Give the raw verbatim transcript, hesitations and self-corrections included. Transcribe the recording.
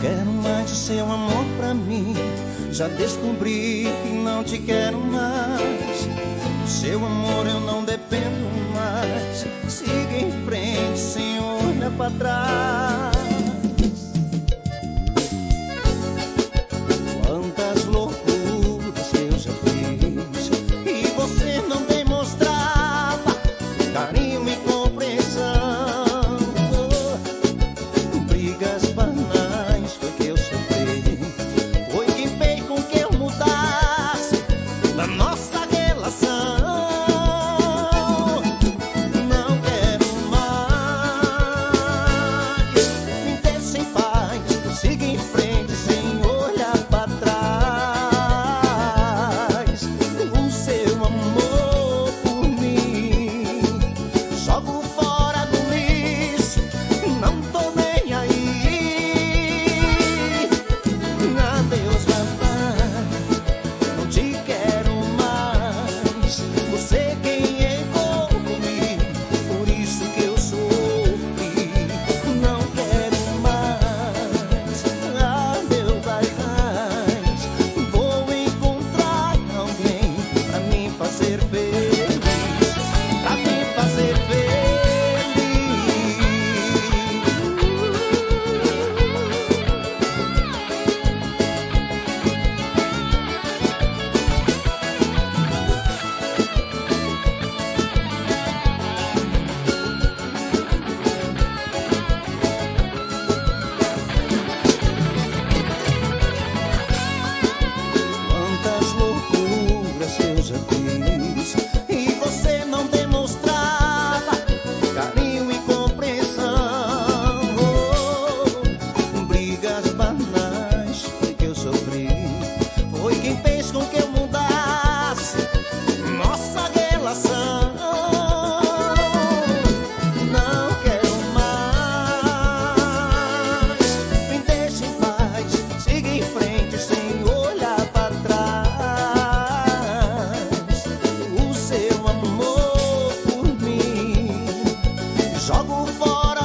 quero mais o seu amor pra mim. Já descobri que não te quero mais. Do seu amor eu não dependo mais. Siga em frente sem olhar pra trás. Quantas loucuras que eu já fiz e você não demonstrava carinho e compreensão. Brigas banais foi que eu sofri, foi quem fez com que eu mudasse da nossa relação. Não quero mais, me deixa em paz, siga em frente sem olhar pra trás. O seu amor por mim jogo fora do lixo, não tô nem aí. Adeus, rapaz, não te quero mais. Você quem errou comigo, por isso que eu sofri. Não quero mais, adeus, rapaz. Vou encontrar alguém pra me fazer feliz, pra me fazer feliz. Quantas loucuras que eu já fiz e você não demonstrava carinho e compreensão. Oh, brigas banais foi que eu sofri, foi quem fez com que eu mudasse nossa relação. Não quero mais, me deixa em paz, siga em frente sem olhar pra trás. O seu amor por mim jogo fora